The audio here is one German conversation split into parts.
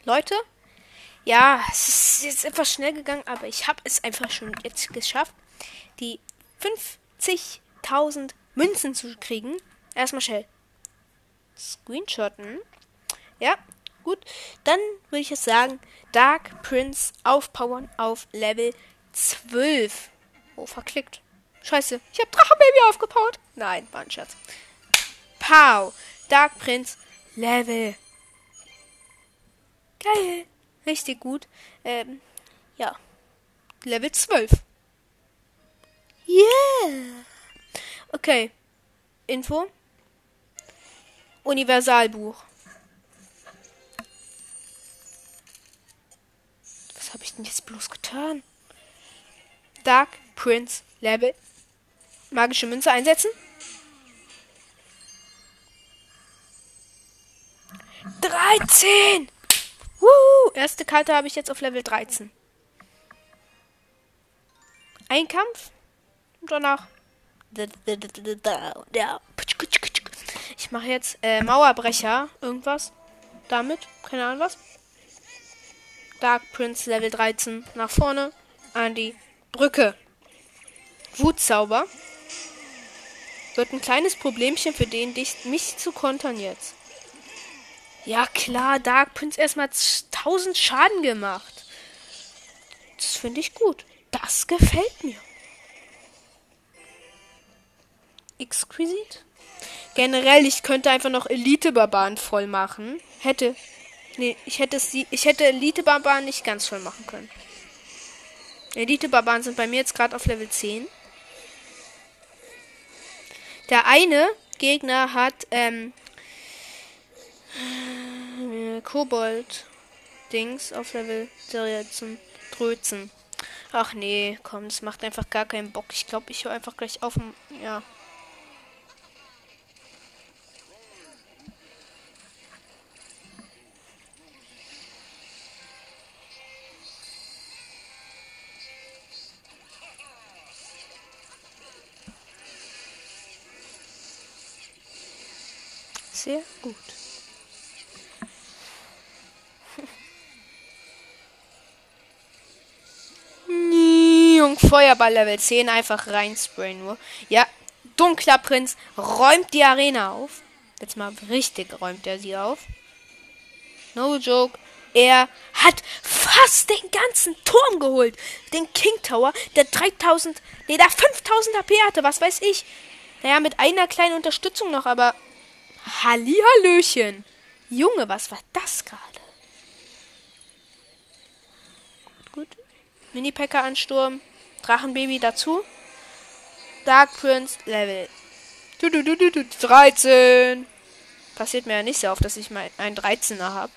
Leute, ja, es ist jetzt etwas schnell gegangen, aber ich habe es einfach schon jetzt geschafft, die 50.000 Münzen zu kriegen. Erstmal schnell screenshotten. Ja, gut. Dann würde ich jetzt sagen, Dark Prince aufpowern auf Level 12. Oh, verklickt. Scheiße, ich habe Drachenbaby aufgepowert. Nein, war ein Scherz. Pow. Dark Prince Level. Geil. Richtig gut. Ja. Level 12. Yeah. Okay. Info. Universalbuch. Was habe ich denn jetzt bloß getan? Dark Prince Level. Magische Münze einsetzen. 13! Erste Karte habe ich jetzt auf Level 13. Ein Kampf. Und danach. Ich mache jetzt Mauerbrecher. Irgendwas. Damit. Keine Ahnung was. Dark Prince Level 13. Nach vorne. An die Brücke. Wutzauber. Wird ein kleines Problemchen für den, mich zu kontern jetzt. Ja klar, Dark Prince erstmal 1000 Schaden gemacht. Das finde ich gut. Das gefällt mir. Exquisit. Generell, ich könnte einfach noch Elite-Barbaren voll machen. Ich hätte Elite-Barbaren nicht ganz voll machen können. Elite-Barbaren sind bei mir jetzt gerade auf Level 10. Der eine Gegner hat, Kobold-Dings auf Level 13. Ach nee, komm, das macht einfach gar keinen Bock. Ich glaube, ich höre einfach gleich auf. Ja. Sehr gut. Feuerball Level 10 einfach reinsprayen nur. Ja, dunkler Prinz räumt die Arena auf. Jetzt mal richtig räumt er sie auf. No joke. Er hat fast den ganzen Turm geholt. Den King Tower, der 5000 HP hatte, was weiß ich. Naja, mit einer kleinen Unterstützung noch, aber Hallihallöchen. Junge, was war das gerade? Gut. Mini-Packer-Ansturm. Drachenbaby dazu. Dark Prince Level 13. Passiert mir ja nicht so oft, dass ich mal einen 13er habe.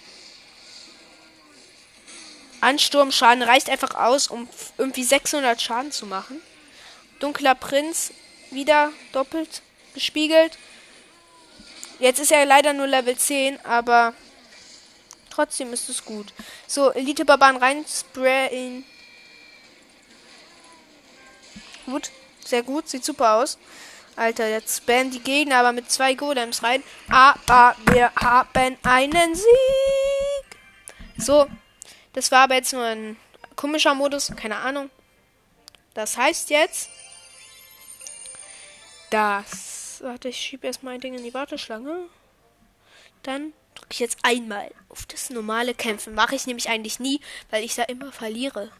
Ansturmschaden reicht einfach aus, um irgendwie 600 Schaden zu machen. Dunkler Prinz wieder doppelt gespiegelt. Jetzt ist er leider nur Level 10, aber trotzdem ist es gut. So, Elite-Barbaren rein sprayen. Gut, sehr gut, sieht super aus. Alter, jetzt spammen die Gegner aber mit 2 Golems rein. Aber wir haben einen Sieg. So, das war aber jetzt nur ein komischer Modus, keine Ahnung. Das heißt jetzt, warte, ich schiebe erstmal ein Ding in die Warteschlange. Dann drücke ich jetzt einmal auf das normale Kämpfen. Mache ich nämlich eigentlich nie, weil ich da immer verliere.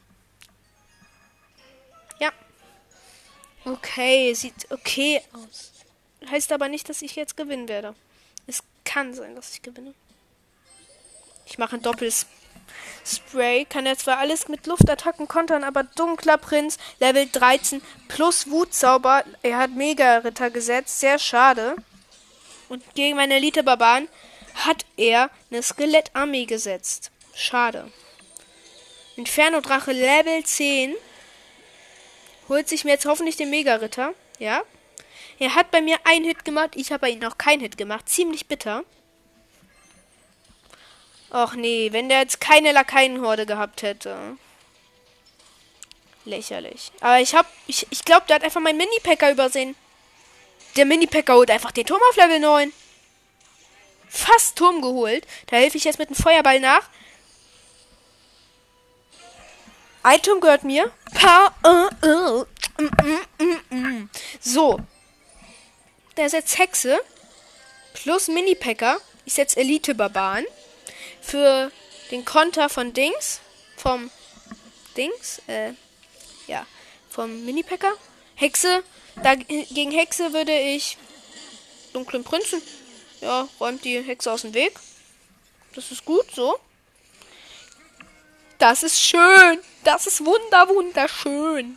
Ja. Okay, sieht okay aus. Heißt aber nicht, dass ich jetzt gewinnen werde. Es kann sein, dass ich gewinne. Ich mache ein Doppelspray. Kann ja zwar alles mit Luftattacken kontern, aber dunkler Prinz, Level 13 plus Wutzauber. Er hat Mega-Ritter gesetzt. Sehr schade. Und gegen meine Elite-Barbaren hat er eine Skelettarmee gesetzt. Schade. Inferno-Drache Level 10. Holt sich mir jetzt hoffentlich den Mega-Ritter. Ja. Er hat bei mir einen Hit gemacht. Ich habe bei ihm noch keinen Hit gemacht. Ziemlich bitter. Och nee, wenn der jetzt keine Lakaienhorde gehabt hätte. Lächerlich. Aber ich glaube, der hat einfach meinen Mini-Packer übersehen. Der Mini-Packer holt einfach den Turm auf Level 9. fast Turm geholt. Da helfe ich jetzt mit dem Feuerball nach. Ein Turm gehört mir. So. Da ist jetzt Hexe. Plus Mini-Packer. Ich setze Elite-Barbaren. Für den Konter von Dings. Vom Mini-Packer. Hexe. Gegen Hexe würde ich dunklen Prinzen. Ja, räumt die Hexe aus dem Weg. Das ist gut so. Das ist schön. Das ist wunderschön.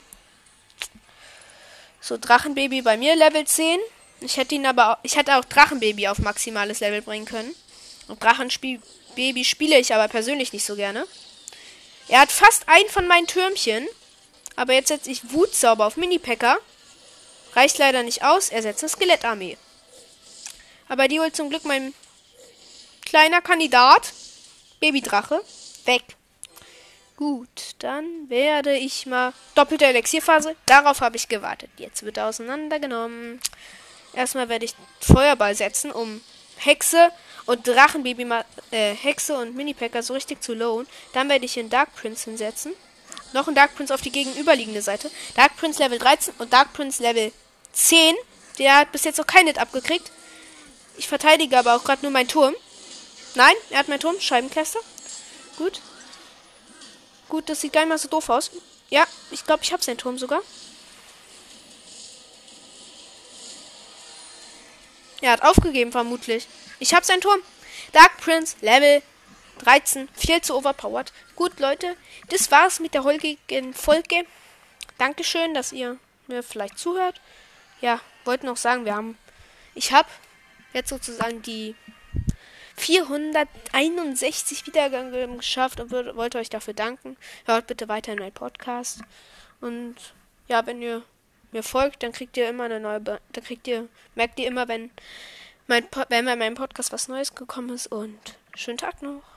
So, Drachenbaby bei mir Level 10. Ich hätte auch Drachenbaby auf maximales Level bringen können. Und Drachenbaby spiele ich aber persönlich nicht so gerne. Er hat fast einen von meinen Türmchen. Aber jetzt setze ich Wutzauber auf Mini-Packer. Reicht leider nicht aus. Er setzt eine Skelettarmee. Aber die holt zum Glück mein kleiner Kandidat. Babydrache. Weg. Gut, dann werde ich mal... Doppelte Elixierphase. Darauf habe ich gewartet. Jetzt wird er auseinandergenommen. Erstmal werde ich Feuerball setzen, um Hexe und Drachenbaby mal... Hexe und Mini-Packer so richtig zu lowen. Dann werde ich hier einen Dark Prince hinsetzen. Noch einen Dark Prince auf die gegenüberliegende Seite. Dark Prince Level 13 und Dark Prince Level 10. Der hat bis jetzt noch keinen Hit abgekriegt. Ich verteidige aber auch gerade nur meinen Turm. Nein, er hat meinen Turm. Scheibenkäster. Gut. Gut, das sieht gar nicht mal so doof aus. Ja, ich glaube, ich habe seinen Turm sogar. Er hat aufgegeben, vermutlich. Ich habe seinen Turm. Dark Prince, Level 13. Viel zu overpowered. Gut, Leute. Das war's mit der heutigen Folge. Dankeschön, dass ihr mir vielleicht zuhört. Ja, wollte noch sagen, ich habe jetzt sozusagen die 461 Wiedergaben geschafft und wollte euch dafür danken. Hört bitte weiter in meinen Podcast. Und ja, wenn ihr mir folgt, dann kriegt ihr immer merkt ihr immer, wenn bei meinem Podcast was Neues gekommen ist. Und schönen Tag noch.